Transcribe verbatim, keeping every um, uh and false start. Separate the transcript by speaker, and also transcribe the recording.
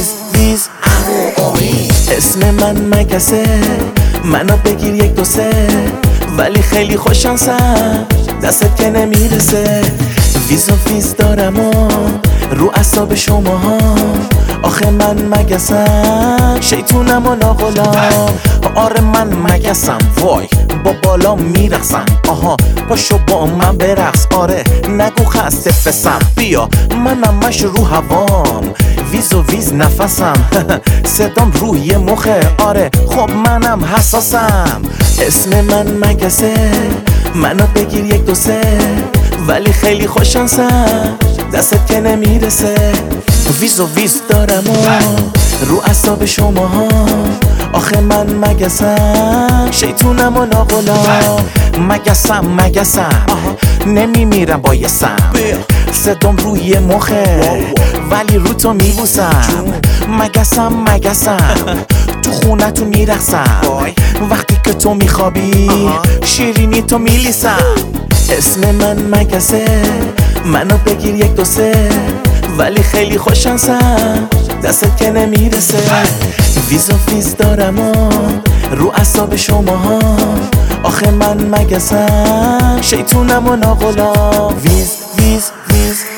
Speaker 1: ویز ویز اسم من مگسه، منو بگیر یک دو سه، ولی خیلی خوششانسم دستت که نمیرسه. ویز و ویز دارم و رو اعصاب شماها، آخه من مگسم شیطونم و ناغلام. آره من مگسم، وای با بالا میرقصم. آها پاشو با من برقص، آره نگو خسته فسم. بیا منم مش رو هوام، ویز و ویز نفسم صدام روی مخه، آره خب منم حساسم. اسم من مگسه، منو بگیر یک دو سه، ولی خیلی خوششانسم دستت که نمیرسه. ویز و ویز دارم و رو اعصاب شماها، آخه من مگسم شیطونم و ناغلام. مگسم مگسم نمیمیرم با یه سم، صدام روی مخه ولی رو تو میبوسم. مگسم مگسم تو خونه تو میرقصم، وقتی که تو میخوابی شیرینی تو میلیسم. اسم من مگسه، منو بگیر یک دو سه، ولی خیلی خوششانسم دستت که نمیرسه. ویز و ویز دارم و رو اعصاب شماها، آخه من مگسم شیطونم و ناغلام. ویز ویز ویز